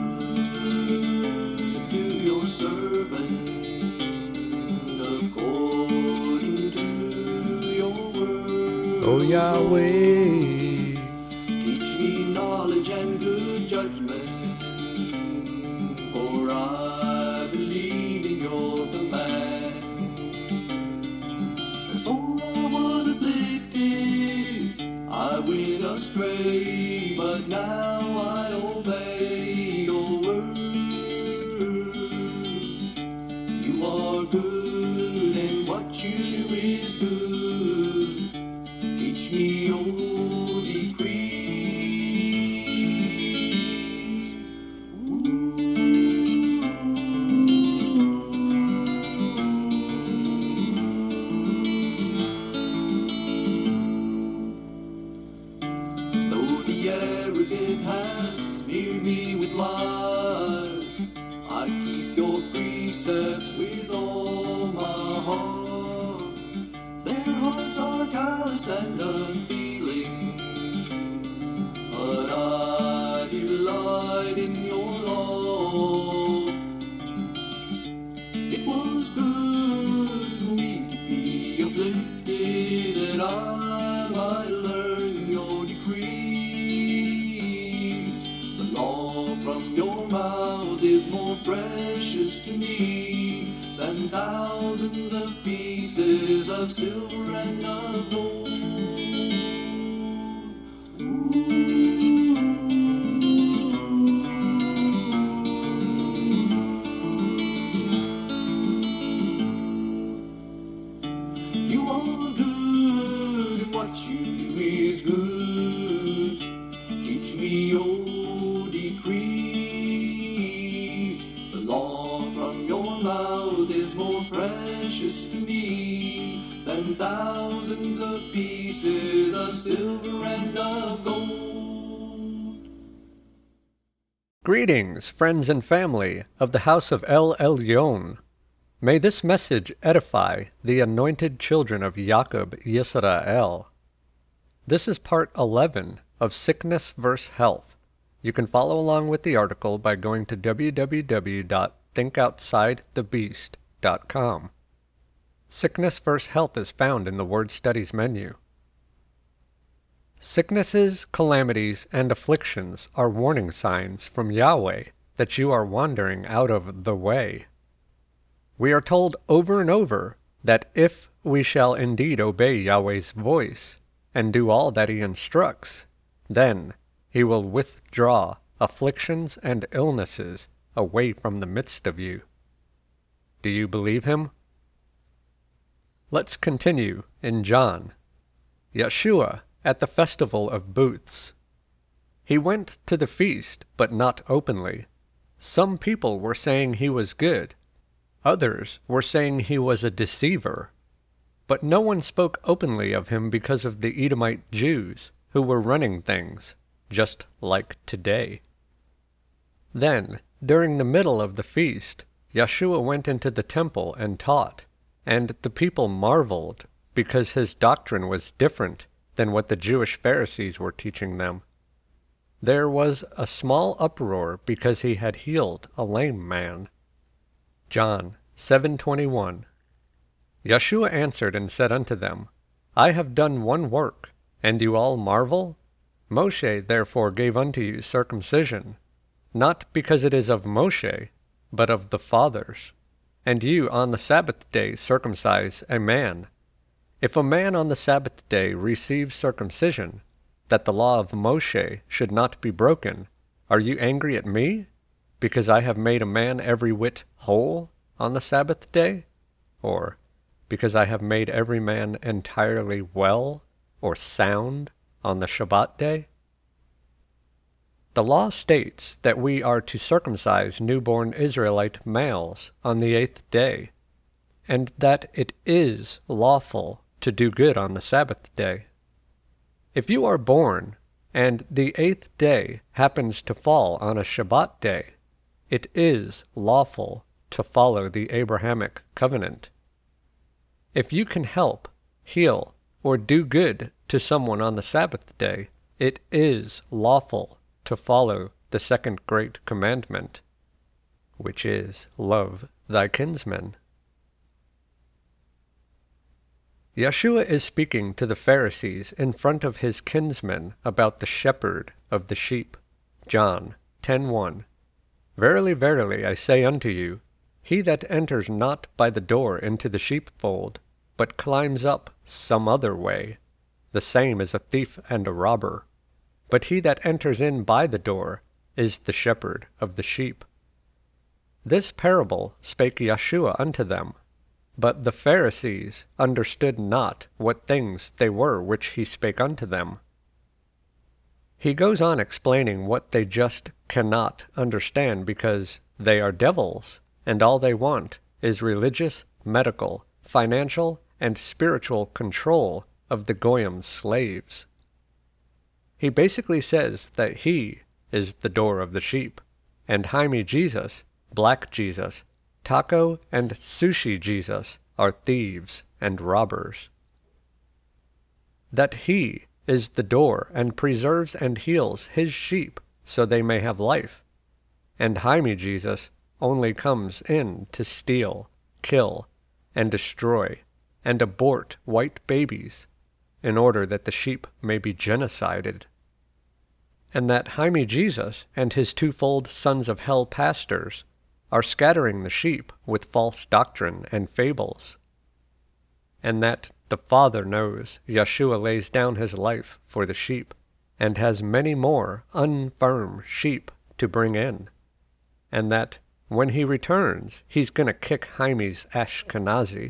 to your servant according to your word. O Yahweh, Teach me knowledge and good judgment, for I believe in your command. Before I was afflicted, I went astray, but now I obey your word. You are good, and what you do is good. Teach me your decrees. Though the arrogant have smeared me with lies, I keep your precepts with all my heart. Their hearts are callous and unfeeling, but I delight in your law. It was good for me to be afflicted, that I might learn your decrees. The law from your mouth is more precious to me than thousands of pieces of silver and of gold. You are good, and what you do is good. Teach me your decrees. The law from your mouth is more precious to me than thousands of pieces of silver and of gold. greetings, friends and family of the house of El Elyon. May this message edify the anointed children of Jacob Yisrael. This is part 11 of Sickness vs. Health. You can follow along with the article by going to www.thinkoutssidethebeast.com. Sickness vs. Health is found in the Word Studies menu. Sicknesses, calamities, and afflictions are warning signs from Yahweh that you are wandering out of the way. We are told over and over that if we shall indeed obey Yahweh's voice and do all that he instructs, then he will withdraw afflictions and illnesses away from the midst of you. Do you believe him? Let's continue in John. Yeshua at the festival of booths. He went to the feast, but not openly. Some people were saying he was good. Others were saying he was a deceiver. But no one spoke openly of him because of the Edomite Jews, who were running things, just like today. Then, during the middle of the feast, Yeshua went into the temple and taught, and the people marveled because his doctrine was different than what the Jewish Pharisees were teaching them. There was a small uproar because he had healed a lame man. John 7:21. Yeshua answered and said unto them, I have done one work, and you all marvel? Moshe therefore gave unto you circumcision, not because it is of Moshe, but of the fathers. And you on the Sabbath day circumcise a man. If a man on the Sabbath day receives circumcision, that the law of Moshe should not be broken, are you angry at me, because I have made a man every whit whole on the Sabbath day? Or because I have made every man entirely well or sound on the Shabbat day? The law states that we are to circumcise newborn Israelite males on the 8th day, and that it is lawful to do good on the Sabbath day. If you are born, and the 8th day happens to fall on a Shabbat day, it is lawful to follow the Abrahamic covenant. If you can help, heal, or do good to someone on the Sabbath day, it is lawful to follow the second great commandment, which is, love thy kinsmen. Yeshua is speaking to the Pharisees in front of his kinsmen about the shepherd of the sheep. John 10:1. Verily, verily, I say unto you, he that enters not by the door into the sheepfold, but climbs up some other way, the same is a thief and a robber. But he that enters in by the door is the shepherd of the sheep. This parable spake Yeshua unto them, but the Pharisees understood not what things they were which he spake unto them. He goes on explaining what they just cannot understand because they are devils, and all they want is religious, medical, financial, and spiritual control of the Goyim's slaves. He basically says that he is the door of the sheep, and Jaime Jesus, Black Jesus, Taco and Sushi Jesus are thieves and robbers. That he is the door and preserves and heals his sheep so they may have life, and Jaime Jesus only comes in to steal, kill, and destroy, and abort white babies, in order that the sheep may be genocided. And that Jaime Jesus and his twofold sons of hell pastors are scattering the sheep with false doctrine and fables. And that the Father knows Yeshua lays down his life for the sheep, and has many more unfirm sheep to bring in, and that when he returns, he's going to kick Jaime's Ashkenazi.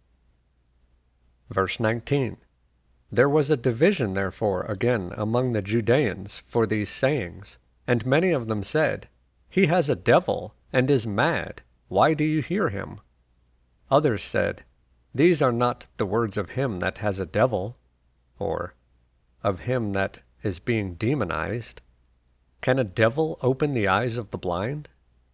Verse 19. There was a division therefore again among the Judeans for these sayings, and many of them said, He has a devil, and is mad. Why do you hear him? Others said, These are not the words of him that has a devil, or of him that is being demonized. Can a devil open the eyes of the blind?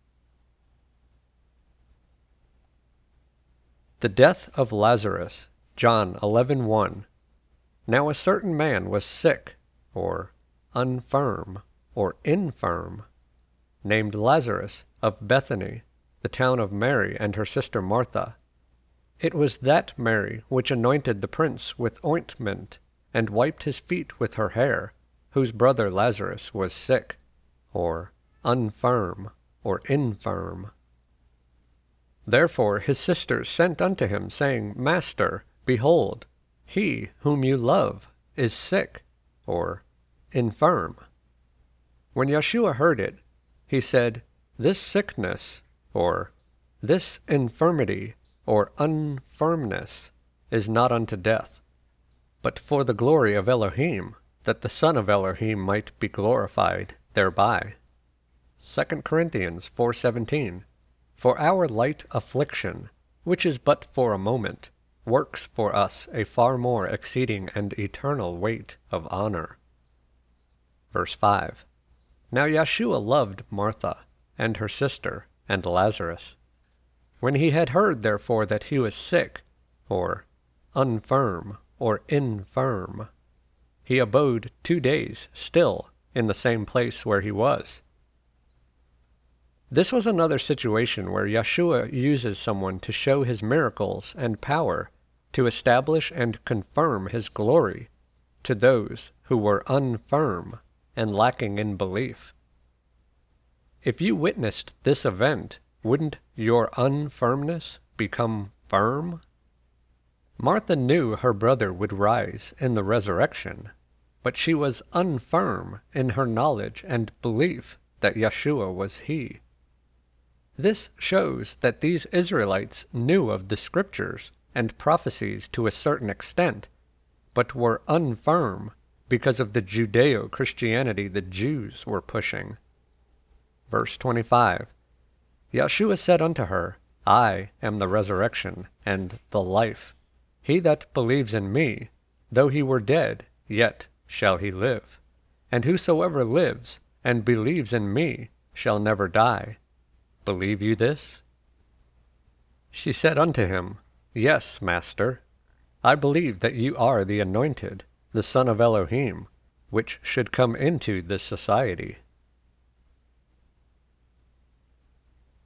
The death of Lazarus, John 11:1. Now a certain man was sick, or unfirm, or infirm, named Lazarus of Bethany, the town of Mary and her sister Martha. It was that Mary which anointed the prince with ointment, and wiped his feet with her hair, whose brother Lazarus was sick, or unfirm, or infirm. Therefore his sisters sent unto him, saying, Master, behold, he whom you love is sick, or infirm. When Yeshua heard it, he said, This sickness, or this infirmity, or unfirmness, is not unto death, but for the glory of Elohim, that the Son of Elohim might be glorified thereby. 2 Corinthians 4:17. For our light affliction, which is but for a moment, works for us a far more exceeding and eternal weight of honor. Verse 5. Now Yeshua loved Martha, and her sister, and Lazarus. When he had heard therefore that he was sick, or unfirm, or infirm, he abode 2 days still in the same place where he was. This was another situation where Yeshua uses someone to show his miracles and power to establish and confirm his glory to those who were unfirm and lacking in belief. If you witnessed this event, wouldn't your unfirmness become firm? Martha knew her brother would rise in the resurrection, but she was unfirm in her knowledge and belief that Yeshua was he. This shows that these Israelites knew of the scriptures and prophecies to a certain extent, but were unfirm because of the Judeo-Christianity the Jews were pushing. Verse 25. Yeshua said unto her, I am the resurrection and the life. He that believes in me, though he were dead, yet shall he live. And whosoever lives and believes in me shall never die. Believe you this? She said unto him, Yes, Master. I believe that you are the Anointed, the Son of Elohim, which should come into this society.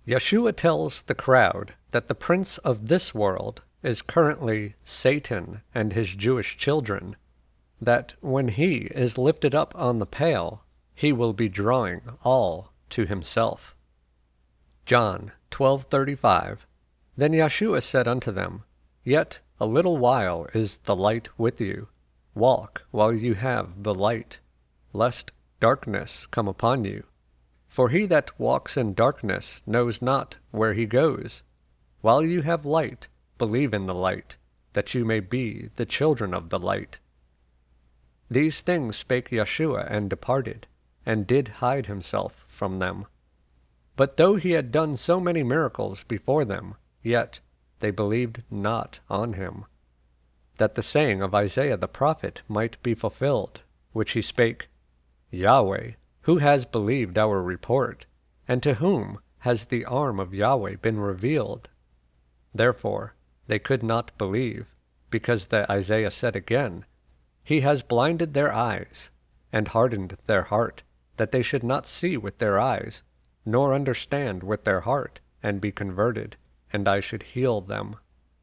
Yeshua tells the crowd that the prince of this world is currently Satan and his Jewish children, that when he is lifted up on the pale, he will be drawing all to himself. John 12:35. Then Yeshua said unto them, Yet a little while is the light with you. Walk while you have the light, lest darkness come upon you. For he that walks in darkness knows not where he goes. While you have light, believe in the light, that you may be the children of the light. These things spake Yeshua, and departed, and did hide himself from them. But though he had done so many miracles before them, yet they believed not on him, that the saying of Isaiah the prophet might be fulfilled, which he spake, Yahweh, who has believed our report, and to whom has the arm of Yahweh been revealed? Therefore they could not believe, because that Isaiah said again, He has blinded their eyes, and hardened their heart, that they should not see with their eyes, nor understand with their heart, and be converted, and I should heal them.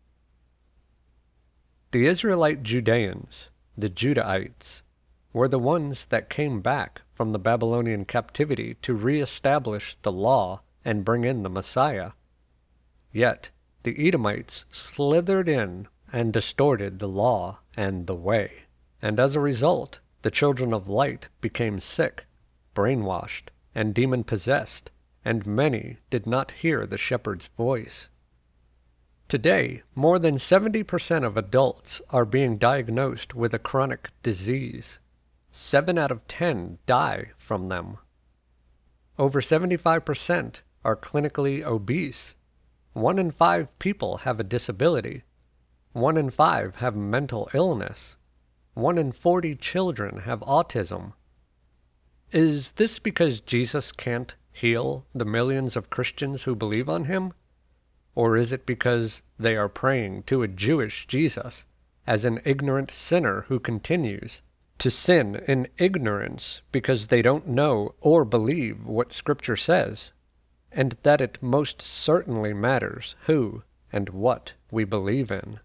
The Israelite Judeans, the Judahites, were the ones that came back from the Babylonian captivity to re-establish the law and bring in the Messiah. Yet the Edomites slithered in and distorted the law and the way, and as a result, the children of light became sick, brainwashed, and demon-possessed, and many did not hear the shepherd's voice. Today, more than 70% of adults are being diagnosed with a chronic disease. 7 out of 10 die from them. Over 75% are clinically obese. 1 in 5 people have a disability. 1 in 5 have mental illness. 1 in 40 children have autism. Is this because Jesus can't heal the millions of Christians who believe on him? Or is it because they are praying to a Jewish Jesus as an ignorant sinner who continues to sin in ignorance because they don't know or believe what Scripture says, and that it most certainly matters who and what we believe in?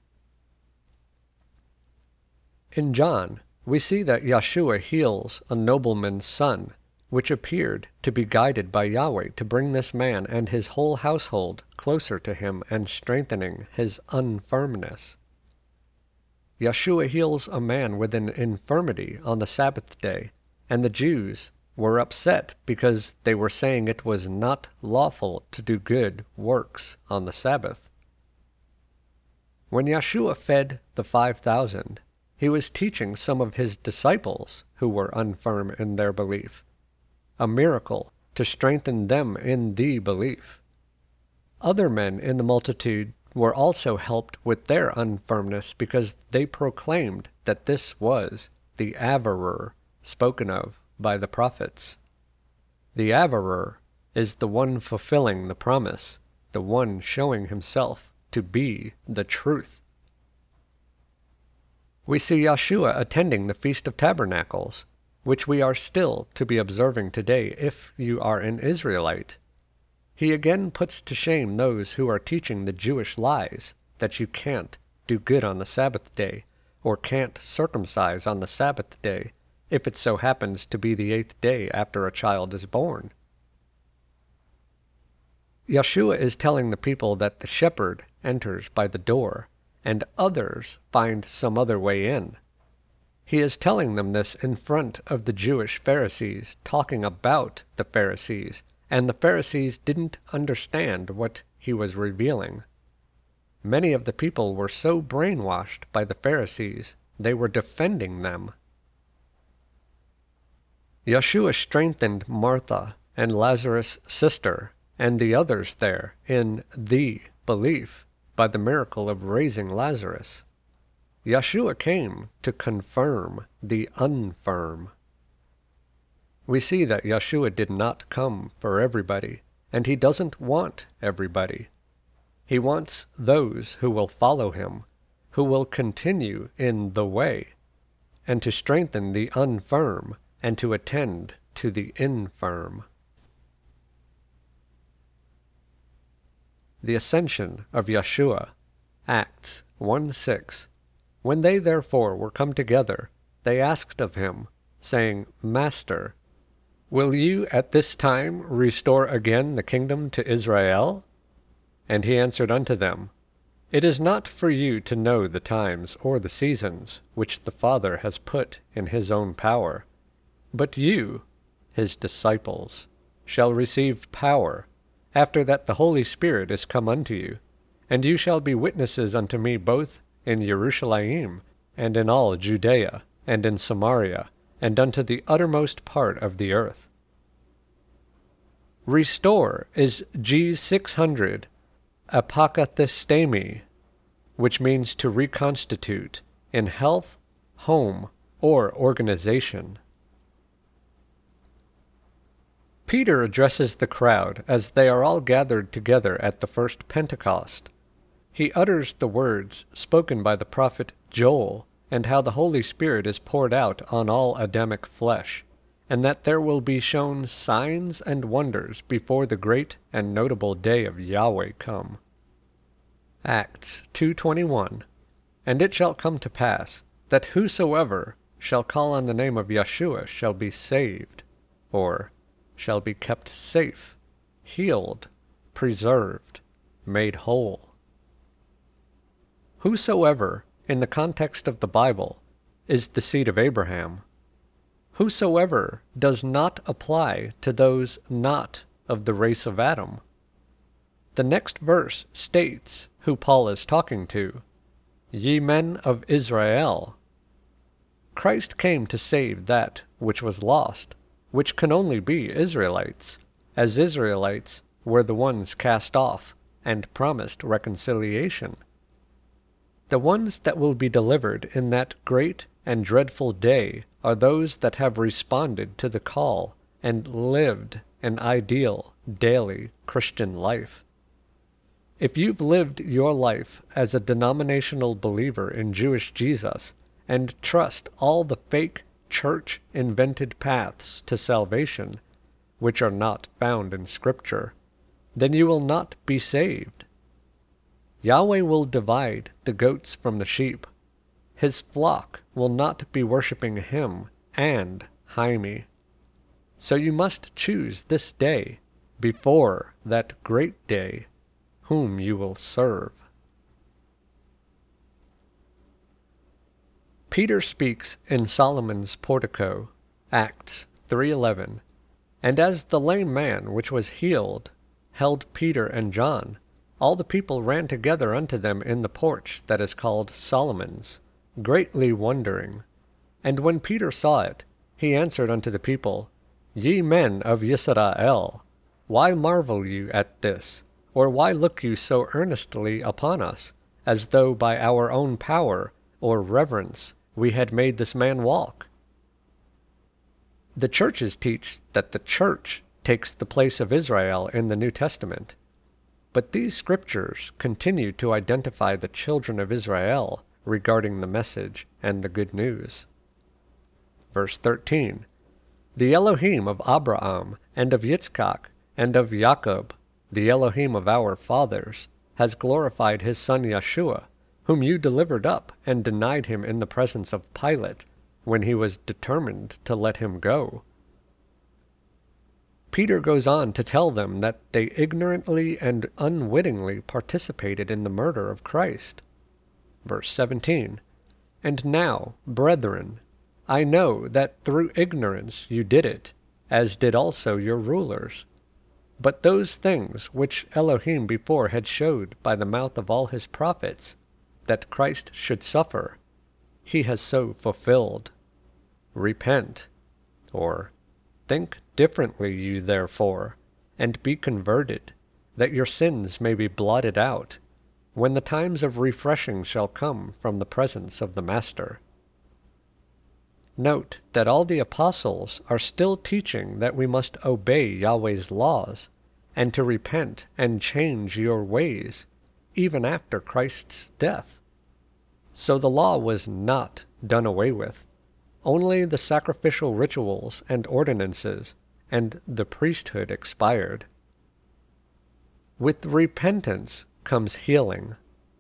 In John, we see that Yeshua heals a nobleman's son, which appeared to be guided by Yahweh to bring this man and his whole household closer to him and strengthening his unfirmness. Yeshua heals a man with an infirmity on the Sabbath day, and the Jews were upset because they were saying it was not lawful to do good works on the Sabbath. When Yeshua fed the 5,000, he was teaching some of his disciples who were unfirm in their belief, a miracle to strengthen them in the belief. Other men in the multitude were also helped with their unfirmness because they proclaimed that this was the Averor spoken of by the prophets. The Averor is the one fulfilling the promise, the one showing himself to be the truth. We see Yeshua attending the Feast of Tabernacles, which we are still to be observing today if you are an Israelite. He again puts to shame those who are teaching the Jewish lies that you can't do good on the Sabbath day, or can't circumcise on the Sabbath day, if it so happens to be the 8th day after a child is born. Yeshua is telling the people that the shepherd enters by the door, and others find some other way in. He is telling them this in front of the Jewish Pharisees, talking about the Pharisees, and the Pharisees didn't understand what he was revealing. Many of the people were so brainwashed by the Pharisees, they were defending them. Yeshua strengthened Martha and Lazarus' sister and the others there in the belief by the miracle of raising Lazarus. Yeshua came to confirm the unfirm. We see that Yeshua did not come for everybody, and he doesn't want everybody. He wants those who will follow him, who will continue in the way, and to strengthen the unfirm and to attend to the infirm. the ascension of Yeshua. Acts 1:6. When they therefore were come together, they asked of him, saying, Master, will you at this time restore again the kingdom to Israel? And he answered unto them, It is not for you to know the times or the seasons which the Father has put in his own power, but you, his disciples, shall receive power, after that the Holy Spirit is come unto you, and you shall be witnesses unto me both in Jerusalem, and in all Judea, and in Samaria, and unto the uttermost part of the earth. Restore is G600 apakathistemi, which means to reconstitute in health, home, or organization. Peter addresses the crowd as they are all gathered together at the first Pentecost. He utters the words spoken by the prophet Joel, and how the Holy Spirit is poured out on all Adamic flesh, and that there will be shown signs and wonders before the great and notable day of Yahweh come. Acts 2:21. And it shall come to pass, that whosoever shall call on the name of Yeshua shall be saved, or shall be kept safe, healed, preserved, made whole. Whosoever, in the context of the Bible, is the seed of Abraham. Whosoever does not apply to those not of the race of Adam. The next verse states who Paul is talking to, Ye men of Israel. Christ came to save that which was lost, which can only be Israelites, as Israelites were the ones cast off and promised reconciliation. The ones that will be delivered in that great and dreadful day are those that have responded to the call and lived an ideal, daily Christian life. If you've lived your life as a denominational believer in Jewish Jesus and trust all the fake church-invented paths to salvation, which are not found in Scripture, then you will not be saved. Yahweh will divide the goats from the sheep. His flock will not be worshiping him and Jaime. So you must choose this day, before that great day, whom you will serve. Peter speaks in Solomon's portico, Acts 3:11, and as the lame man which was healed held Peter and John, all the people ran together unto them in the porch that is called Solomon's, greatly wondering. And when Peter saw it, he answered unto the people, Ye men of Israel, why marvel you at this? Or why look you so earnestly upon us, as though by our own power or reverence we had made this man walk? The churches teach that the church takes the place of Israel in the New Testament, but these scriptures continue to identify the children of Israel regarding the message and the good news. Verse 13, The Elohim of Abraham and of Yitzchak and of Jacob, the Elohim of our fathers, has glorified his son Yeshua, whom you delivered up and denied him in the presence of Pilate, when he was determined to let him go. Peter goes on to tell them that they ignorantly and unwittingly participated in the murder of Christ. Verse 17, And now, brethren, I know that through ignorance you did it, as did also your rulers. But those things which Elohim before had showed by the mouth of all his prophets, that Christ should suffer, he has so fulfilled. Repent, or think differently you therefore, and be converted, that your sins may be blotted out, when the times of refreshing shall come from the presence of the Master. Note that all the apostles are still teaching that we must obey Yahweh's laws, and to repent and change your ways, even after Christ's death. So the law was not done away with. Only the sacrificial rituals and ordinances and the priesthood expired. With repentance comes healing.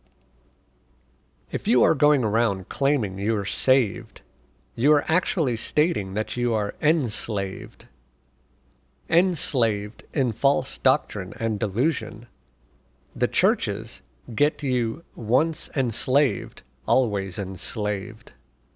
If you are going around claiming you are saved, you are actually stating that you are enslaved. Enslaved in false doctrine and delusion. The churches get you once enslaved, always enslaved.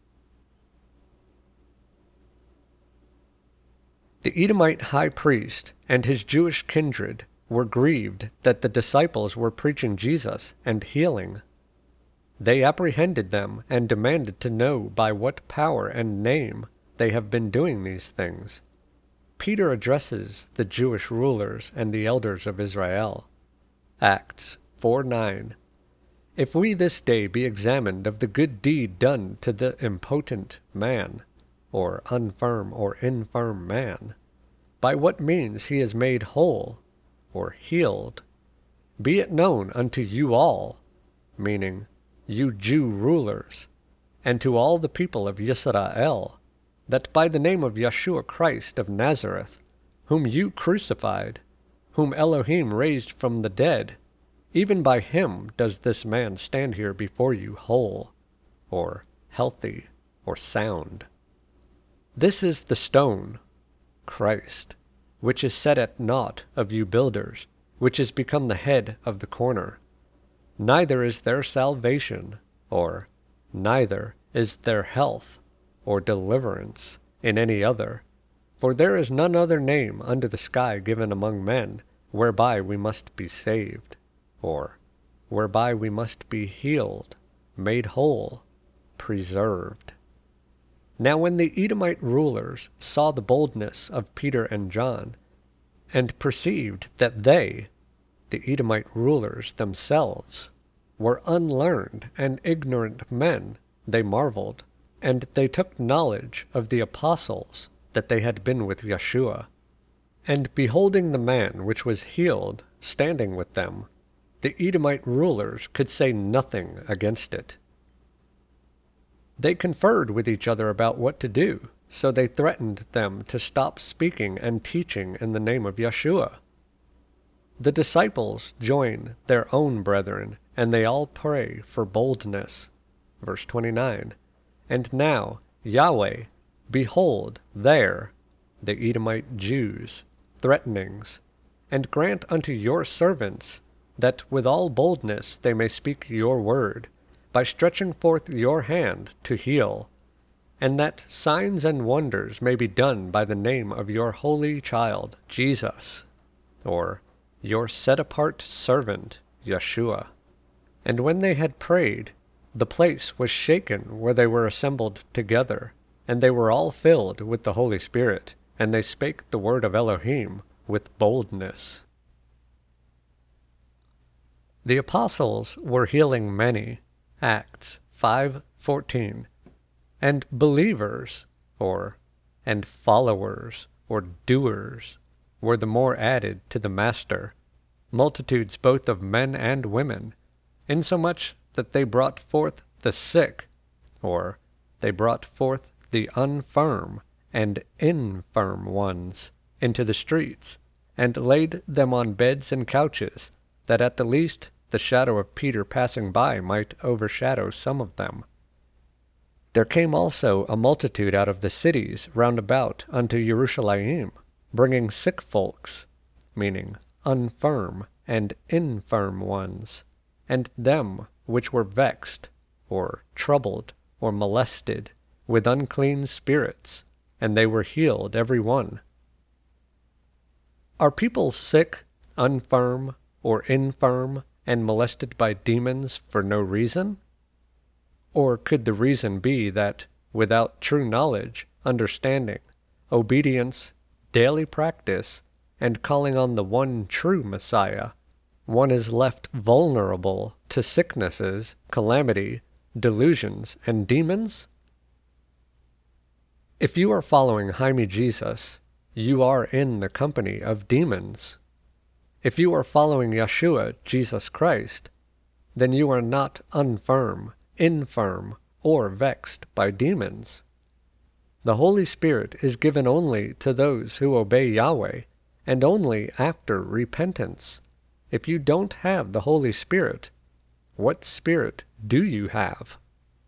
The Edomite high priest and his Jewish kindred were grieved that the disciples were preaching Jesus and healing. They apprehended them and demanded to know by what power and name they have been doing these things. Peter addresses the Jewish rulers and the elders of Israel. Acts 4:9. If we this day be examined of the good deed done to the impotent man, or unfirm or infirm man, by what means he is made whole, or healed, be it known unto you all, meaning you Jew rulers, and to all the people of Yisrael, that by the name of Yeshua Christ of Nazareth, whom you crucified, whom Elohim raised from the dead, even by him does this man stand here before you whole, or healthy, or sound. This is the stone, Christ, which is set at naught of you builders, which is become the head of the corner. Neither is there salvation, or neither is there health, or deliverance in any other. For there is none other name under the sky given among men, whereby we must be saved, or whereby we must be healed, made whole, preserved. Now when the Edomite rulers saw the boldness of Peter and John, and perceived that they, the Edomite rulers themselves, were unlearned and ignorant men, they marveled, and they took knowledge of the apostles that they had been with Yeshua. And beholding the man which was healed standing with them, the Edomite rulers could say nothing against it. They conferred with each other about what to do, so they threatened them to stop speaking and teaching in the name of Yeshua. The disciples join their own brethren, and they all pray for boldness. Verse 29. And now, Yahweh, behold there, the Edomite Jews, threatenings, and grant unto your servants that with all boldness they may speak your word, by stretching forth your hand to heal, and that signs and wonders may be done by the name of your holy child, Jesus, or your set-apart servant, Yeshua. And when they had prayed, the place was shaken where they were assembled together, and they were all filled with the Holy Spirit, and they spake the word of Elohim with boldness. The apostles were healing many, Acts 5:14, and believers, and followers, or doers, were the more added to the master, multitudes both of men and women, insomuch that they brought forth the sick, or they brought forth the infirm and infirm ones into the streets, and laid them on beds and couches, that at the least the shadow of Peter passing by might overshadow some of them. There came also a multitude out of the cities round about unto Jerusalem, bringing sick folks, meaning infirm and infirm ones, and them which were vexed, or troubled, or molested, with unclean spirits, and they were healed every one. Are people sick, infirm, or infirm, and molested by demons for no reason? Or could the reason be that, without true knowledge, understanding, obedience, daily practice, and calling on the one true Messiah, one is left vulnerable to sicknesses, calamity, delusions, and demons? If you are following Jaime Jesus, you are in the company of demons. If you are following Yeshua, Jesus Christ, then you are not infirm, or vexed by demons. The Holy Spirit is given only to those who obey Yahweh, and only after repentance, If you don't have the Holy Spirit, what spirit do you have?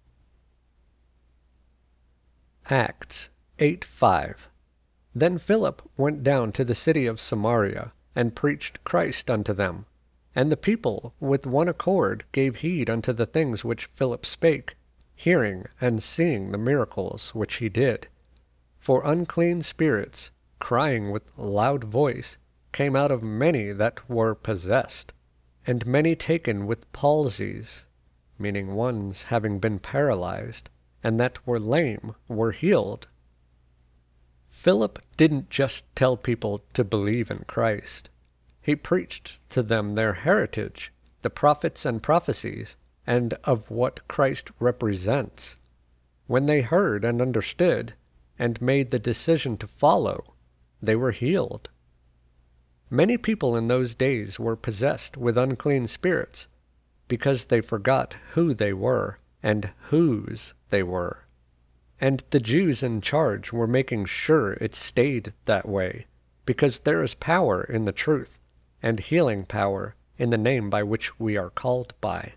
Acts 8:5. Then Philip went down to the city of Samaria, and preached Christ unto them. And the people with one accord gave heed unto the things which Philip spake, hearing and seeing the miracles which he did. For unclean spirits, crying with loud voice, came out of many that were possessed, and many taken with palsies, meaning ones having been paralyzed, and that were lame were healed. Philip didn't just tell people to believe in Christ. He preached to them their heritage, the prophets and prophecies, and of what Christ represents. When they heard and understood, and made the decision to follow, they were healed. Many people in those days were possessed with unclean spirits, because they forgot who they were and whose they were. And the Jews in charge were making sure it stayed that way, because there is power in the truth, and healing power in the name by which we are called by.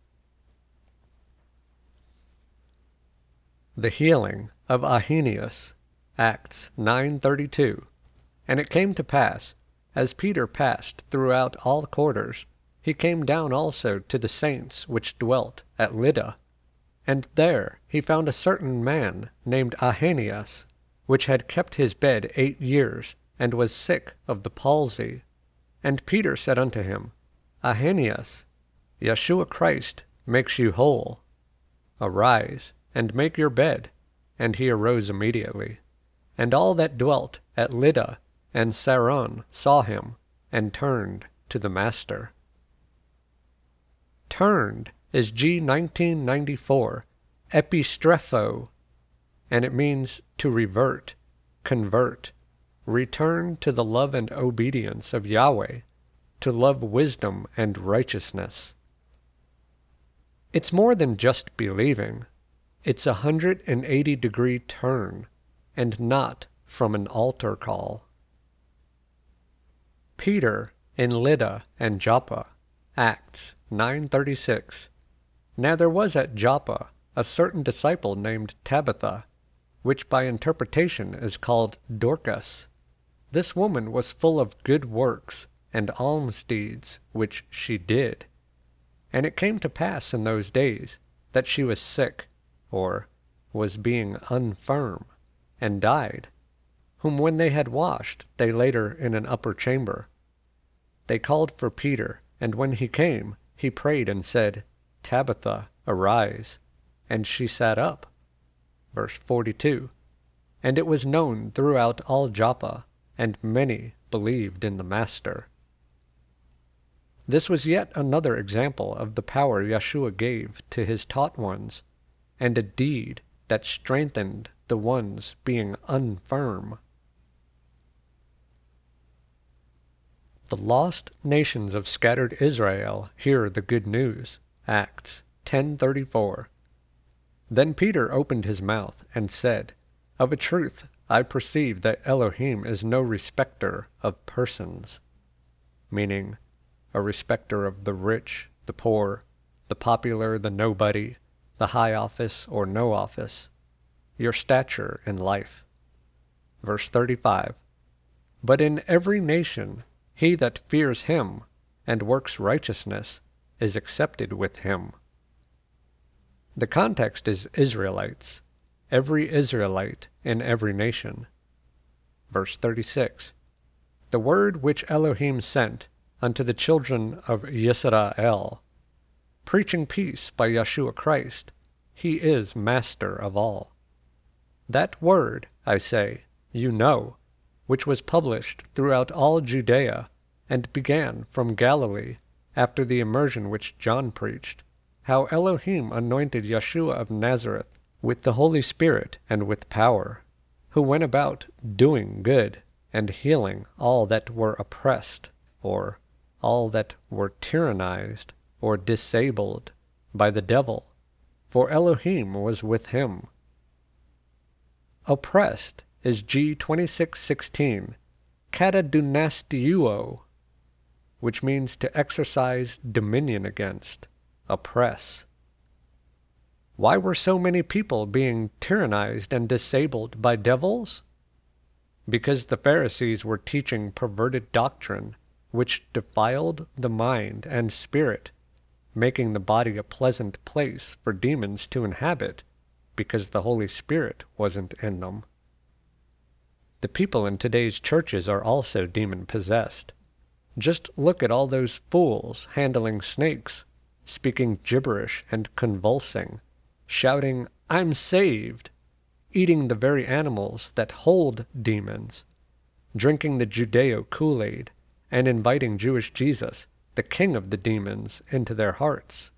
The healing of Aeneas, Acts 9:32. And it came to pass, as Peter passed throughout all quarters, he came down also to the saints which dwelt at Lydda. And there he found a certain man named Aeneas, which had kept his bed 8 years, and was sick of the palsy. And Peter said unto him, Aeneas, Yeshua Christ makes you whole. Arise, and make your bed. And he arose immediately. And all that dwelt at Lydda and Saron saw him, and turned to the Master. Turned is G1994, epistrepho, and it means to revert, convert, return to the love and obedience of Yahweh, to love wisdom and righteousness. It's more than just believing. It's a 180-degree turn, and not from an altar call. Peter in Lydda and Joppa, Acts 9:36. Now there was at Joppa a certain disciple named Tabitha, which by interpretation is called Dorcas. This woman was full of good works and alms deeds which she did. And it came to pass in those days that she was sick, or was being infirm, and died, whom when they had washed, they laid her in an upper chamber. They called for Peter, and when he came, he prayed and said, Tabitha, arise. And she sat up. Verse 42. And it was known throughout all Joppa, and many believed in the Master. This was yet another example of the power Yeshua gave to his taught ones, and a deed that strengthened the ones being infirm. The lost nations of scattered Israel hear the good news. Acts 10:34. Then Peter opened his mouth and said, Of a truth I perceive that Elohim is no respecter of persons, meaning a respecter of the rich, the poor, the popular, the nobody, the high office or no office, your stature in life. Verse 35. But in every nation he that fears him and works righteousness is accepted with him. The context is Israelites, every Israelite in every nation. Verse 36. The word which Elohim sent unto the children of Yisrael, preaching peace by Yeshua Christ, he is Master of all. That word, I say, you know, which was published throughout all Judea, and began from Galilee, after the immersion which John preached, how Elohim anointed Yeshua of Nazareth with the Holy Spirit and with power, who went about doing good, and healing all that were oppressed, or all that were tyrannized, or disabled, by the devil, for Elohim was with him. Oppressed is G2616, katadunasteuo, which means to exercise dominion against, oppress. Why were so many people being tyrannized and disabled by devils? Because the Pharisees were teaching perverted doctrine, which defiled the mind and spirit, making the body a pleasant place for demons to inhabit, because the Holy Spirit wasn't in them. The people in today's churches are also demon-possessed. Just look at all those fools handling snakes, speaking gibberish and convulsing, shouting, "I'm saved," eating the very animals that hold demons, drinking the Judeo Kool-Aid, and inviting Jewish Jesus, the king of the demons, into their hearts.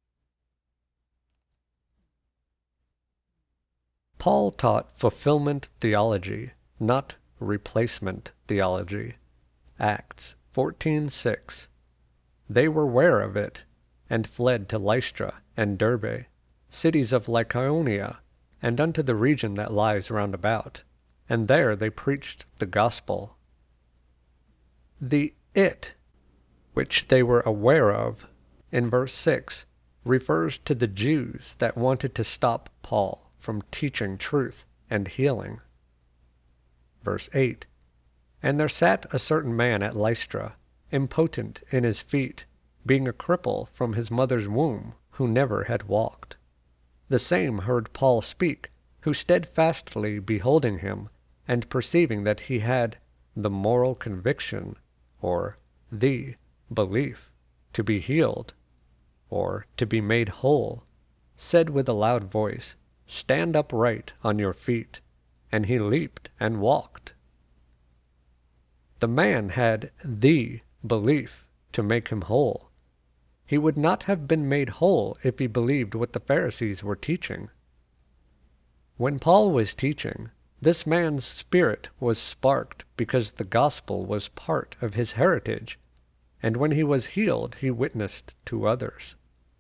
Paul taught fulfillment theology, not replacement theology. Acts 14:6. They were aware of it, and fled to Lystra and Derbe, cities of Lycaonia, and unto the region that lies round about, and there they preached the gospel. The "it," which they were aware of, in verse 6, refers to the Jews that wanted to stop Paul from teaching truth and healing. Verse 8, And there sat a certain man at Lystra, impotent in his feet, being a cripple from his mother's womb, who never had walked. The same heard Paul speak, who steadfastly beholding him, and perceiving that he had the moral conviction, or the belief, to be healed, or to be made whole, said with a loud voice, Stand upright on your feet. And he leaped and walked. The man had the belief to make him whole. He would not have been made whole if he believed what the Pharisees were teaching. When Paul was teaching, this man's spirit was sparked because the gospel was part of his heritage, and when he was healed, he witnessed to others.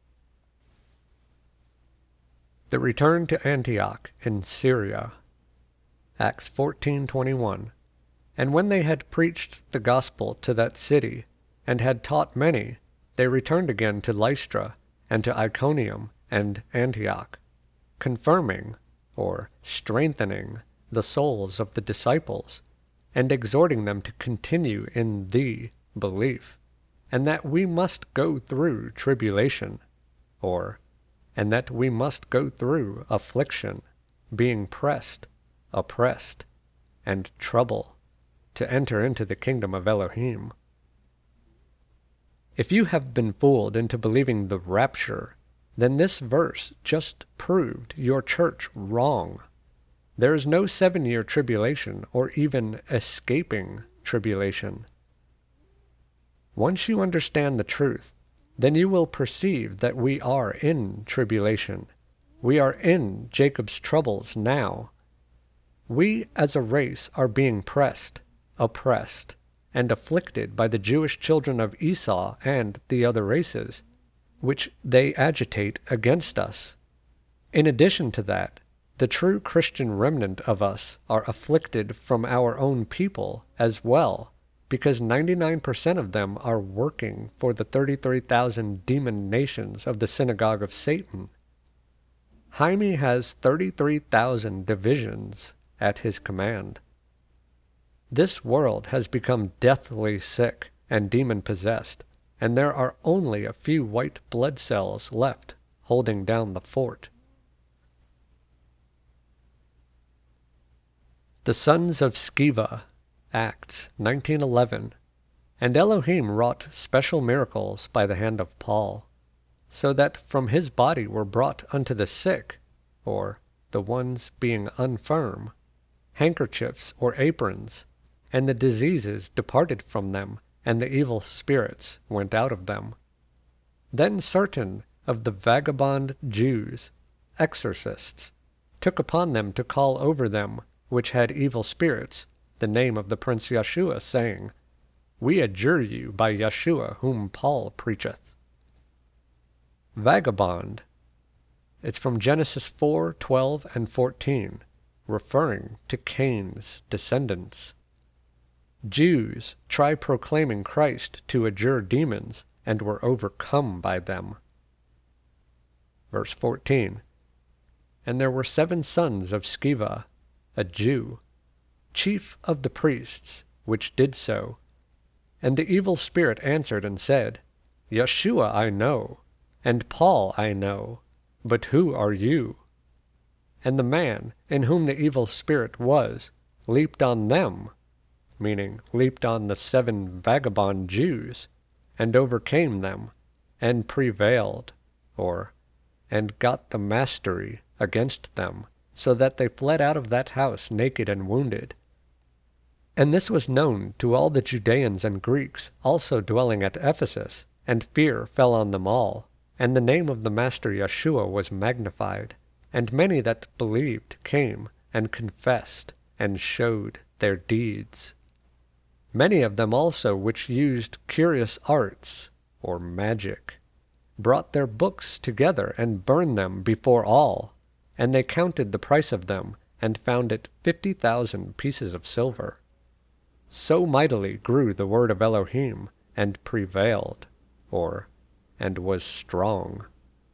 The return to Antioch in Syria. Acts 14:21. And when they had preached the gospel to that city, and had taught many, they returned again to Lystra, and to Iconium and Antioch, confirming, or strengthening, the souls of the disciples, and exhorting them to continue in the belief, and that we must go through tribulation, or, and that we must go through affliction, being pressed, oppressed, and trouble, to enter into the kingdom of Elohim. If you have been fooled into believing the rapture, then this verse just proved your church wrong. There is no 7-year tribulation or even escaping tribulation. Once you understand the truth, then you will perceive that we are in tribulation. We are in Jacob's troubles now. We as a race are being pressed, oppressed, and afflicted by the Jewish children of Esau and the other races, which they agitate against us. In addition to that, the true Christian remnant of us are afflicted from our own people as well, because 99% of them are working for the 33,000 demon nations of the synagogue of Satan. Jaime has 33,000 divisions at his command. This world has become deathly sick and demon-possessed, and there are only a few white blood cells left holding down the fort. The sons of Sceva, Acts 19:11. And Elohim wrought special miracles by the hand of Paul, so that from his body were brought unto the sick, or the ones being infirm, handkerchiefs or aprons, and the diseases departed from them, and the evil spirits went out of them. Then certain of the vagabond Jews, exorcists, took upon them to call over them which had evil spirits the name of the Prince Yeshua, saying, We adjure you by Yeshua whom Paul preacheth. Vagabond. It's from Genesis 4:12 and 14, referring to Cain's descendants. Jews try proclaiming Christ to adjure demons and were overcome by them. Verse 14. And there were 7 sons of Sceva, a Jew, chief of the priests, which did so. And the evil spirit answered and said, Yeshua I know, and Paul I know, but who are you? And the man, in whom the evil spirit was, leaped on them, meaning leaped on the 7 vagabond Jews, and overcame them, and prevailed, and got the mastery against them, so that they fled out of that house naked and wounded. And this was known to all the Judeans and Greeks also dwelling at Ephesus, and fear fell on them all, and the name of the Master Yeshua was magnified, and many that believed came and confessed and showed their deeds. Many of them also which used curious arts, or magic, brought their books together and burned them before all, and they counted the price of them, and found it 50,000 pieces of silver. So mightily grew the word of Elohim, and prevailed, and was strong.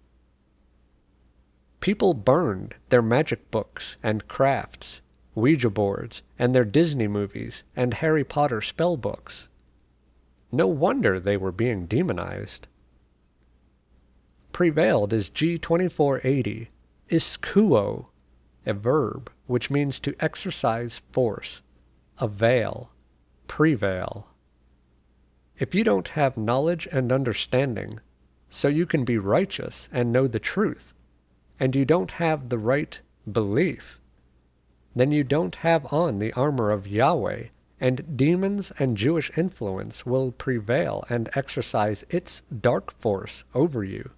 People burned their magic books and crafts, Ouija boards, and their Disney movies, and Harry Potter spell books. No wonder they were being demonized. Prevailed is G2480, iskuo, a verb which means to exercise force, avail, prevail. If you don't have knowledge and understanding, so you can be righteous and know the truth, and you don't have the right belief, then you don't have on the armor of Yahweh, and demons and Jewish influence will prevail and exercise its dark force over you.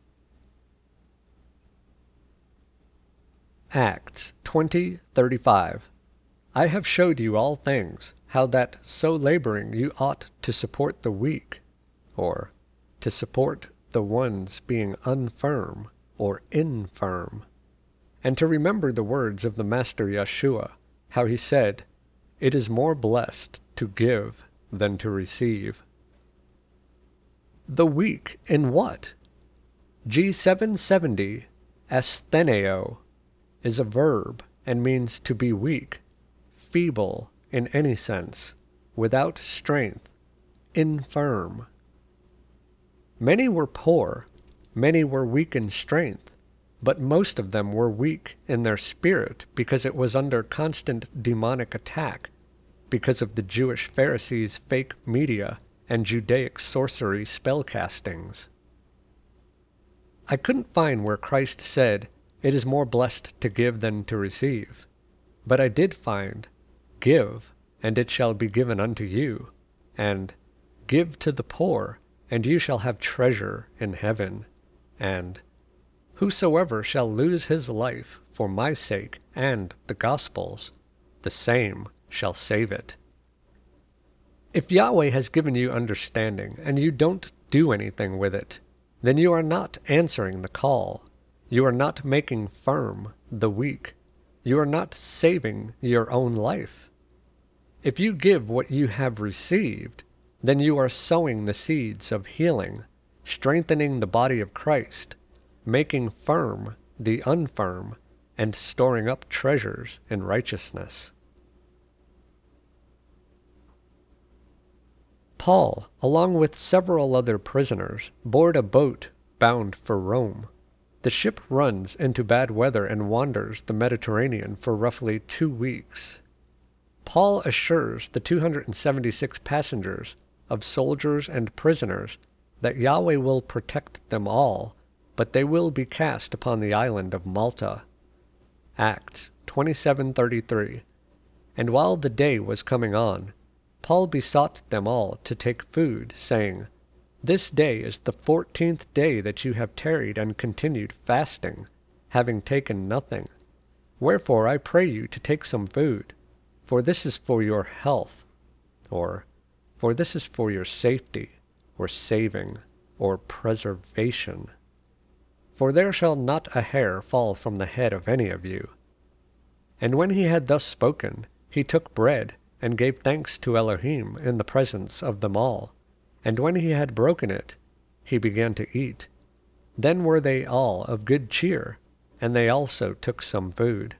Acts 20:35. I have showed you all things, how that so laboring you ought to support the weak, to support the ones being unfirm or infirm, and to remember the words of the Master Yeshua, how he said, It is more blessed to give than to receive. The weak in what? G770, astheneo, is a verb and means to be weak, feeble in any sense, without strength, infirm. Many were poor, many were weak in strength, but most of them were weak in their spirit because it was under constant demonic attack, because of the Jewish Pharisees' fake media and Judaic sorcery spellcastings. I couldn't find where Christ said, It is more blessed to give than to receive, but I did find, Give, and it shall be given unto you, and Give to the poor, and you shall have treasure in heaven, and Whosoever shall lose his life for my sake and the gospel's, the same shall save it. If Yahweh has given you understanding, and you don't do anything with it, then you are not answering the call. You are not making firm the weak. You are not saving your own life. If you give what you have received, then you are sowing the seeds of healing, strengthening the body of Christ, making firm the unfirm, and storing up treasures in righteousness. Paul, along with several other prisoners, board a boat bound for Rome. The ship runs into bad weather and wanders the Mediterranean for roughly 2 weeks. Paul assures the 276 passengers of soldiers and prisoners that Yahweh will protect them all, but they will be cast upon the island of Malta. Acts 27:33. And while the day was coming on, Paul besought them all to take food, saying, This day is the 14th day that you have tarried and continued fasting, having taken nothing. Wherefore I pray you to take some food, for this is for your health, for this is for your safety, or saving, or preservation. For there shall not a hair fall from the head of any of you. And when he had thus spoken, he took bread, and gave thanks to Elohim in the presence of them all. And when he had broken it, he began to eat. Then were they all of good cheer, and they also took some food.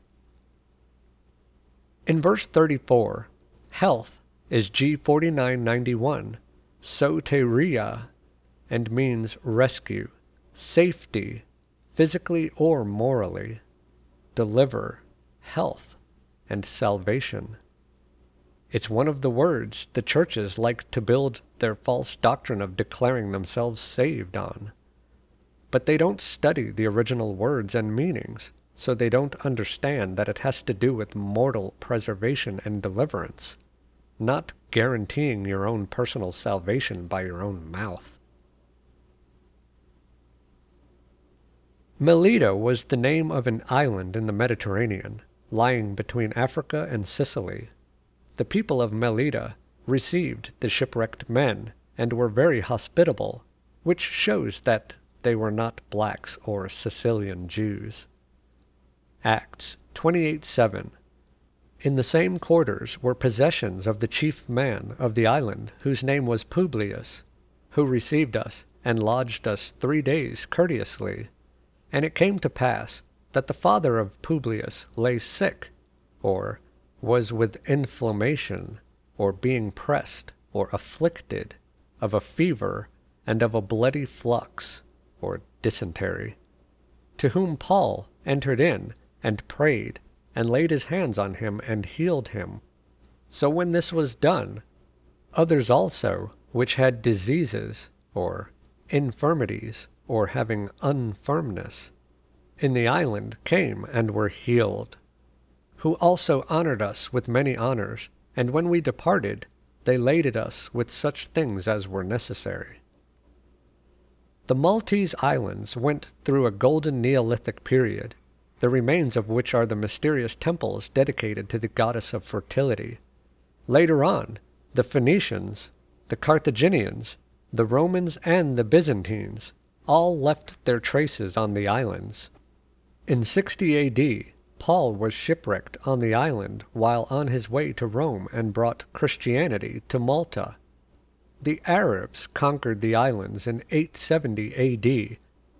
In verse 34, health is G4991, soteria, and means rescue, safety, physically or morally, deliver, health, and salvation. It's one of the words the churches like to build their false doctrine of declaring themselves saved on. But they don't study the original words and meanings, so they don't understand that it has to do with mortal preservation and deliverance, not guaranteeing your own personal salvation by your own mouth. Melita was the name of an island in the Mediterranean, lying between Africa and Sicily. The people of Melita received the shipwrecked men and were very hospitable, which shows that they were not blacks or Sicilian Jews. Acts 28:7. In the same quarters were possessions of the chief man of the island, whose name was Publius, who received us and lodged us 3 days courteously. And it came to pass that the father of Publius lay sick, or was with inflammation, or being pressed, or afflicted, of a fever, and of a bloody flux, or dysentery, to whom Paul entered in, and prayed, and laid his hands on him, and healed him. So when this was done, others also, which had diseases, or infirmities, or having unfirmness, in the island came and were healed, who also honored us with many honors, and when we departed, they laded us with such things as were necessary. The Maltese Islands went through a golden Neolithic period, the remains of which are the mysterious temples dedicated to the goddess of fertility. Later on, the Phoenicians, the Carthaginians, the Romans, and the Byzantines all left their traces on the islands. In 60 A.D., Paul was shipwrecked on the island while on his way to Rome and brought Christianity to Malta. The Arabs conquered the islands in 870 A.D.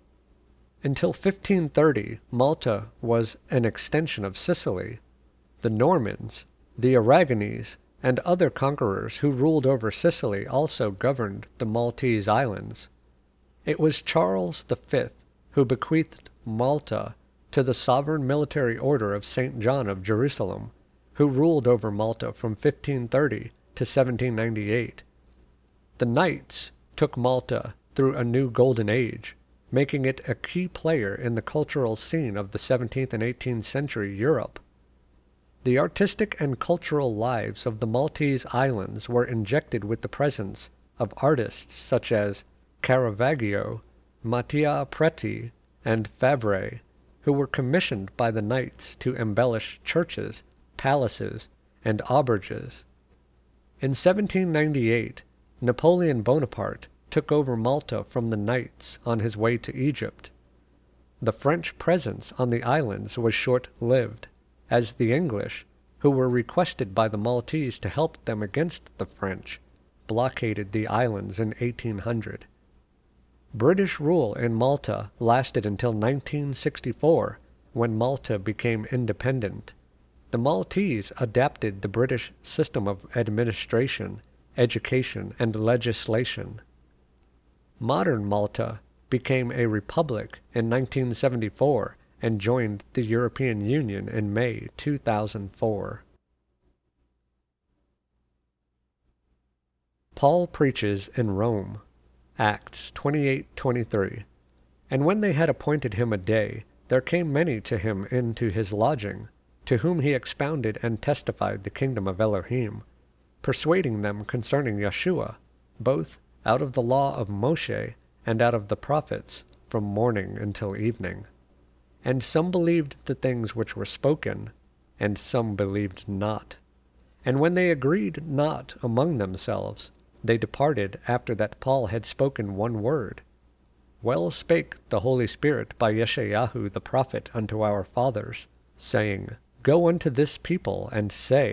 Until 1530, Malta was an extension of Sicily. The Normans, the Aragonese, and other conquerors who ruled over Sicily also governed the Maltese Islands. It was Charles V who bequeathed Malta to the sovereign military order of St. John of Jerusalem, who ruled over Malta from 1530 to 1798. The Knights took Malta through a new golden age, making it a key player in the cultural scene of the 17th and 18th century Europe. The artistic and cultural lives of the Maltese Islands were injected with the presence of artists such as Caravaggio, Mattia Preti, and Fabre, who were commissioned by the Knights to embellish churches, palaces, and auberges. In 1798, Napoleon Bonaparte took over Malta from the Knights on his way to Egypt. The French presence on the islands was short-lived, as the English, who were requested by the Maltese to help them against the French, blockaded the islands in 1800. British rule in Malta lasted until 1964, when Malta became independent. The Maltese adapted the British system of administration, education, and legislation. Modern Malta became a republic in 1974 and joined the European Union in May 2004. Paul preaches in Rome. Acts 28:23. And when they had appointed him a day, there came many to him into his lodging, to whom he expounded and testified the kingdom of Elohim, persuading them concerning Yeshua, both out of the law of Moshe and out of the prophets, from morning until evening. And some believed the things which were spoken, and some believed not. And when they agreed not among themselves, they departed after that Paul had spoken one word. Well spake the Holy Spirit by Yeshayahu the prophet unto our fathers, saying, Go unto this people, and say,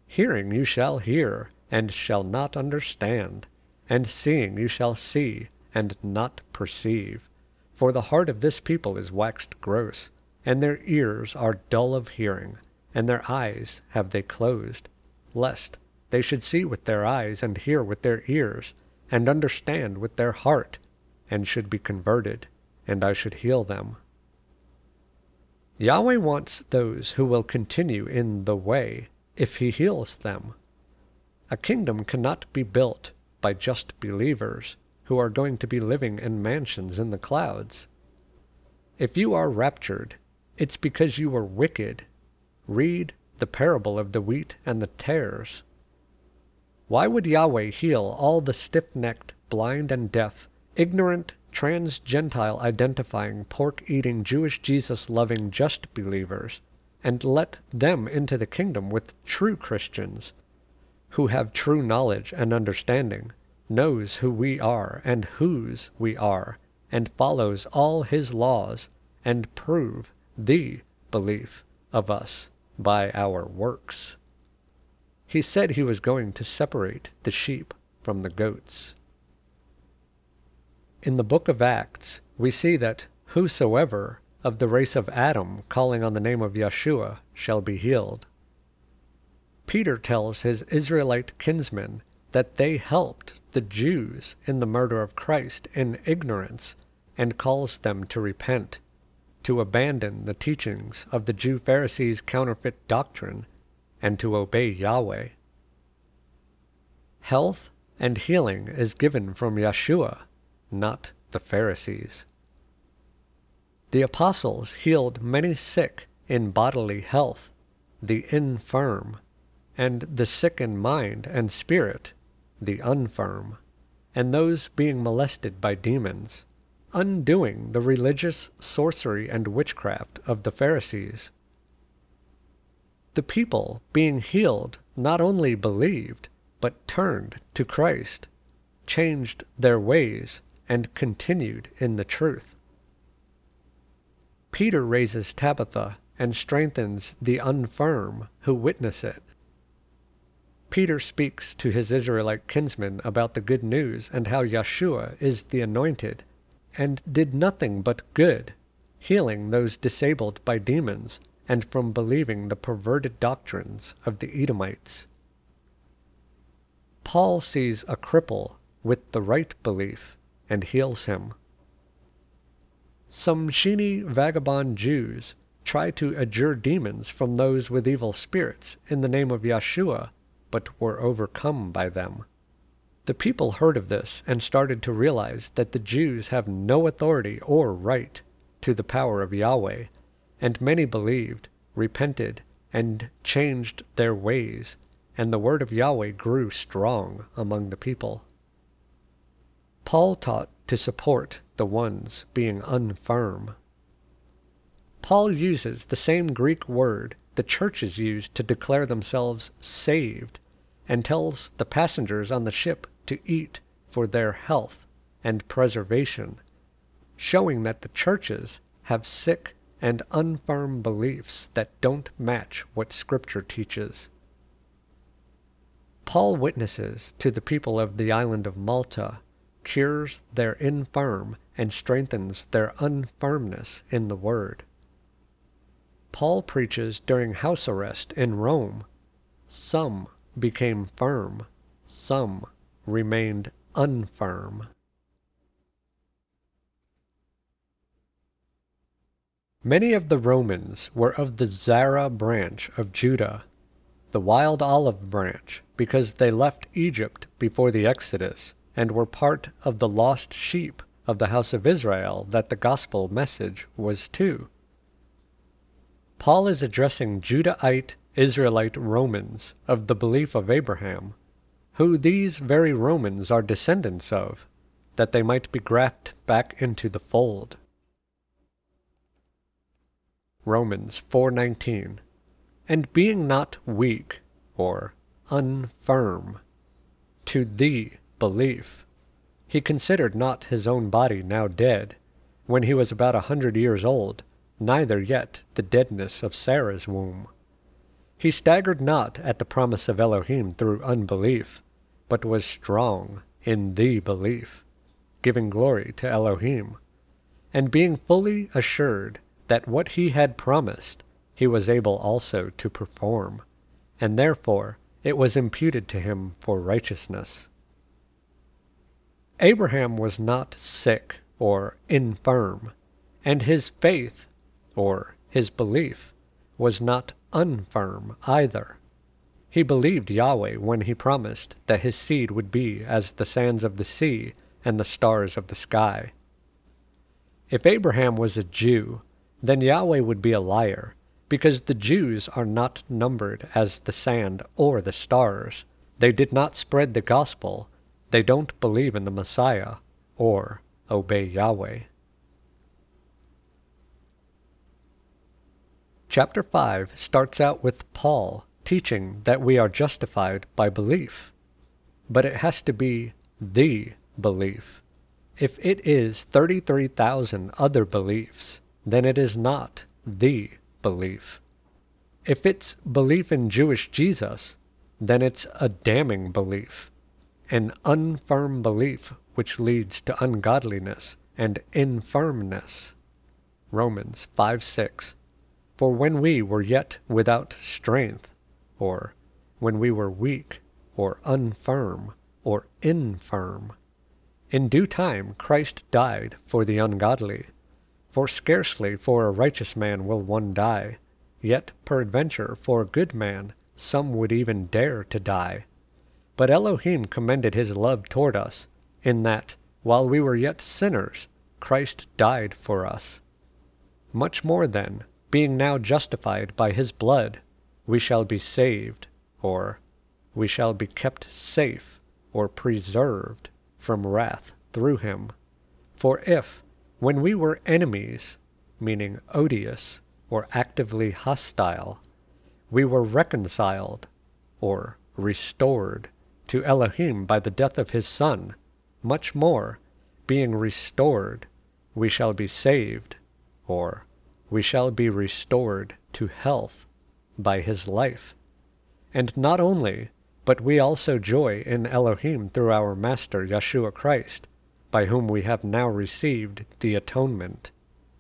Hearing you shall hear, and shall not understand, and seeing you shall see, and not perceive. For the heart of this people is waxed gross, and their ears are dull of hearing, and their eyes have they closed, lest they should see with their eyes, and hear with their ears, and understand with their heart, and should be converted, and I should heal them. Yahweh wants those who will continue in the way if he heals them. A kingdom cannot be built by just believers who are going to be living in mansions in the clouds. If you are raptured, it's because you were wicked. Read the parable of the wheat and the tares. Why would Yahweh heal all the stiff-necked, blind and deaf, ignorant, trans-Gentile identifying, pork-eating, Jewish Jesus-loving just believers, and let them into the kingdom with true Christians, who have true knowledge and understanding, knows who we are and whose we are, and follows all his laws, and prove the belief of us by our works? He said he was going to separate the sheep from the goats. In the book of Acts, we see that whosoever of the race of Adam calling on the name of Yeshua shall be healed. Peter tells his Israelite kinsmen that they helped the Jews in the murder of Christ in ignorance, and calls them to repent, to abandon the teachings of the Jew Pharisees' counterfeit doctrine, and to obey Yahweh. Health and healing is given from Yeshua, not the Pharisees. The apostles healed many sick in bodily health, the infirm, and the sick in mind and spirit, the unfirm, and those being molested by demons, undoing the religious sorcery and witchcraft of the Pharisees. The people, being healed, not only believed, but turned to Christ, changed their ways, and continued in the truth. Peter raises Tabitha and strengthens the infirm who witness it. Peter speaks to his Israelite kinsmen about the good news and how Yeshua is the anointed, and did nothing but good, healing those disabled by demons and from believing the perverted doctrines of the Edomites. Paul sees a cripple with the right belief and heals him. Some sheeny vagabond Jews try to adjure demons from those with evil spirits in the name of Yeshua, but were overcome by them. The people heard of this and started to realize that the Jews have no authority or right to the power of Yahweh, and many believed, repented, and changed their ways, and the word of Yahweh grew strong among the people. Paul taught to support the ones being infirm. Paul uses the same Greek word the churches used to declare themselves saved, and tells the passengers on the ship to eat for their health and preservation, showing that the churches have sick and infirm beliefs that don't match what Scripture teaches. Paul witnesses to the people of the island of Malta, cures their infirm, and strengthens their unfirmness in the Word. Paul preaches during house arrest in Rome. Some became firm, some remained unfirm. Many of the Romans were of the Zara branch of Judah, the wild olive branch, because they left Egypt before the Exodus, and were part of the lost sheep of the house of Israel that the gospel message was to. Paul is addressing Judahite Israelite Romans of the belief of Abraham, who these very Romans are descendants of, that they might be grafted back into the fold. Romans 4:19, and being not weak, or unfirm, to the belief, he considered not his own body now dead, when he was about 100 years old, neither yet the deadness of Sarah's womb. He staggered not at the promise of Elohim through unbelief, but was strong in the belief, giving glory to Elohim, and being fully assured that what he had promised he was able also to perform, and therefore it was imputed to him for righteousness. Abraham was not sick or infirm, and his faith, or his belief, was not unfirm either. He believed Yahweh when he promised that his seed would be as the sands of the sea and the stars of the sky. If Abraham was a Jew, then Yahweh would be a liar, because the Jews are not numbered as the sand or the stars. They did not spread the gospel. They don't believe in the Messiah or obey Yahweh. Chapter 5 starts out with Paul teaching that we are justified by belief, but it has to be the belief. If it is 33,000 other beliefs, then it is not the belief. If it's belief in Jewish Jesus, then it's a damning belief, an unfirm belief which leads to ungodliness and infirmness. Romans 5:6. For when we were yet without strength, or when we were weak, or infirm, in due time Christ died for the ungodly. For scarcely for a righteous man will one die, yet peradventure for a good man some would even dare to die. But Elohim commended his love toward us, in that, while we were yet sinners, Christ died for us. Much more then, being now justified by his blood, we shall be saved, or we shall be kept safe, or preserved from wrath through him. For if, when we were enemies, meaning odious or actively hostile, we were reconciled, or restored, to Elohim by the death of his Son, much more, being restored, we shall be saved, or we shall be restored to health by his life. And not only, but we also joy in Elohim through our Master Yeshua Christ, by whom we have now received the atonement.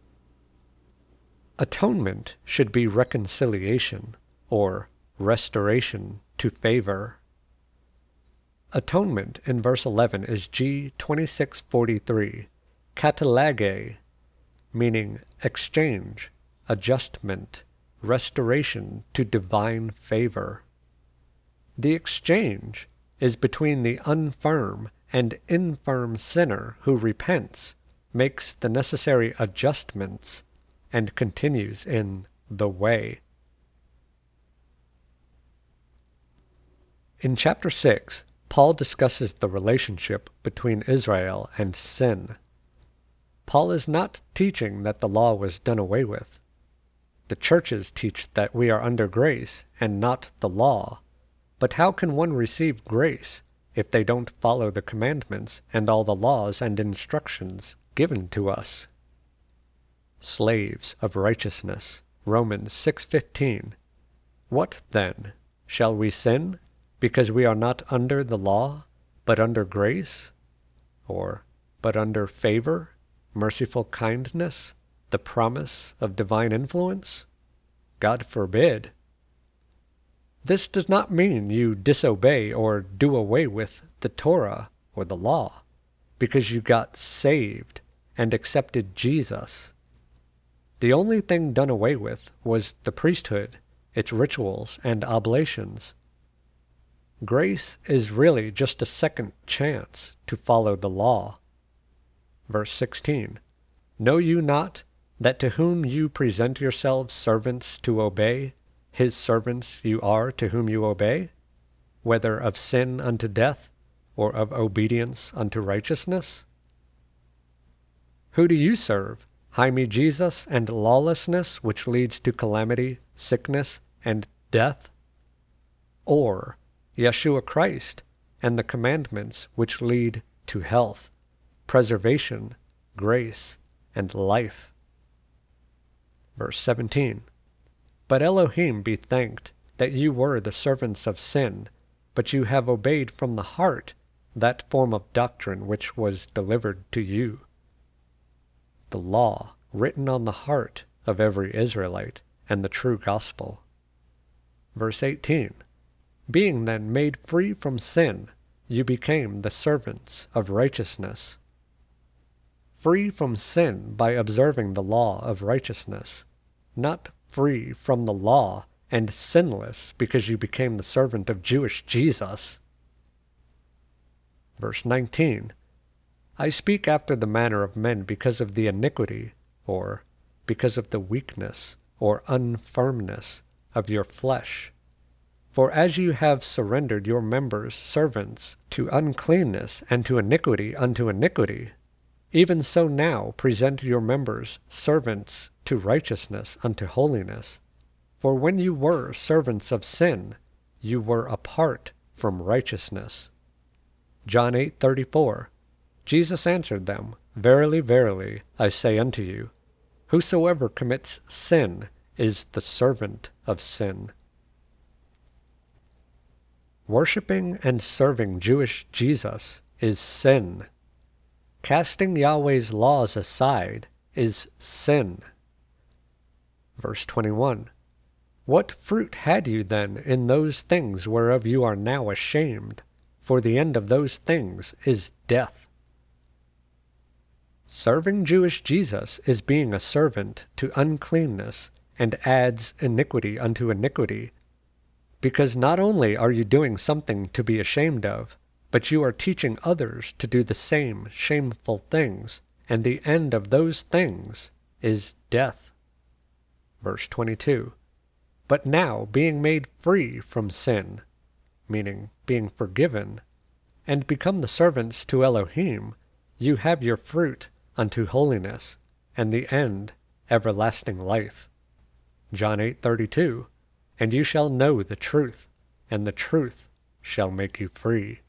Atonement should be reconciliation, or restoration to favor. Atonement in verse 11 is G 2643, katalage, meaning exchange, adjustment, restoration to divine favor. The exchange is between the unfirm and infirm sinner who repents, makes the necessary adjustments, and continues in the way. In chapter 6, Paul discusses the relationship between Israel and sin. Paul is not teaching that the law was done away with. The churches teach that we are under grace and not the law. But how can one receive grace if they don't follow the commandments and all the laws and instructions given to us? Slaves of righteousness, Romans 6:15. What then? Shall we sin because we are not under the law, but under grace? Or, but under favor, merciful kindness, the promise of divine influence? God forbid. This does not mean you disobey or do away with the Torah or the law because you got saved and accepted Jesus. The only thing done away with was the priesthood, its rituals and oblations. Grace is really just a second chance to follow the law. Verse 16, know you not that to whom you present yourselves servants to obey, his servants you are to whom you obey, whether of sin unto death, or of obedience unto righteousness? Who do you serve? Hyme Jesus and lawlessness, which leads to calamity, sickness, and death? Or Yeshua Christ and the commandments which lead to health, preservation, grace, and life? Verse 17, but Elohim be thanked that you were the servants of sin, but you have obeyed from the heart that form of doctrine which was delivered to you. The law written on the heart of every Israelite, and the true gospel. Verse 18, being then made free from sin, you became the servants of righteousness. Free from sin by observing the law of righteousness, not free from the law and sinless because you became the servant of Jewish Jesus. Verse 19, I speak after the manner of men because of the iniquity, or because of the weakness or unfirmness of your flesh. For as you have surrendered your members servants to uncleanness and to iniquity unto iniquity, even so now present your members servants to righteousness unto holiness. For when you were servants of sin, you were apart from righteousness. John 8:34. Jesus answered them, Verily, verily, I say unto you, whosoever commits sin is the servant of sin. Worshipping and serving Jewish Jesus is sin. Casting Yahweh's laws aside is sin. Verse 21. What fruit had you then in those things whereof you are now ashamed? For the end of those things is death. Serving Jewish Jesus is being a servant to uncleanness and adds iniquity unto iniquity, because not only are you doing something to be ashamed of, but you are teaching others to do the same shameful things, and the end of those things is death. Verse 22. But now, being made free from sin, meaning being forgiven, and become the servants to Elohim, you have your fruit unto holiness, and the end everlasting life. John 8:32. And you shall know the truth, and the truth shall make you free.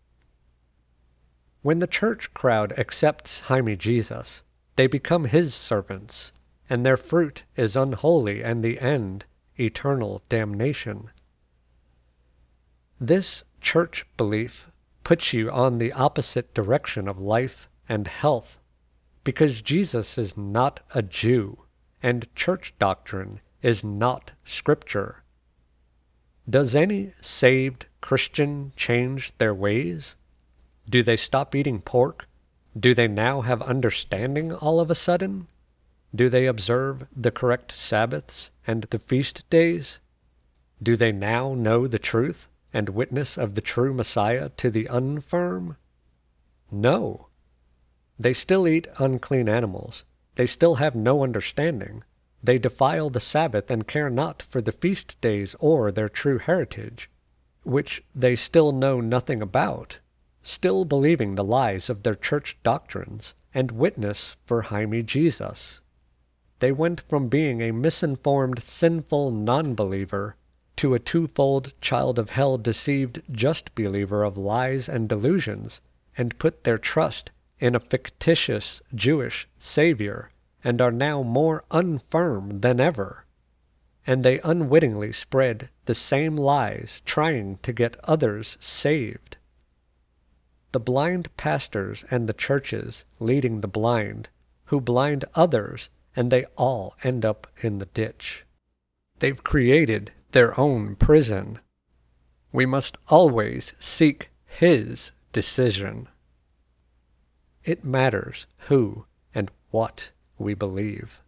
When the church crowd accepts Jaime Jesus, they become his servants, and their fruit is unholy, and the end eternal damnation. This church belief puts you on the opposite direction of life and health, because Jesus is not a Jew, and church doctrine is not Scripture. Does any saved Christian change their ways? Do they stop eating pork? Do they now have understanding all of a sudden? Do they observe the correct Sabbaths and the feast days? Do they now know the truth and witness of the true Messiah to the unfirm? No. They still eat unclean animals. They still have no understanding. They defile the Sabbath and care not for the feast days or their true heritage, which they still know nothing about, still believing the lies of their church doctrines, and witness for Jaime Jesus. They went from being a misinformed, sinful non-believer to a twofold child of hell deceived just believer of lies and delusions, and put their trust in a fictitious Jewish Savior, and are now more unfirm than ever. And they unwittingly spread the same lies, trying to get others saved. The blind pastors and the churches leading the blind, who blind others, and they all end up in the ditch. They've created their own prison. We must always seek His decision. It matters who and what we believe.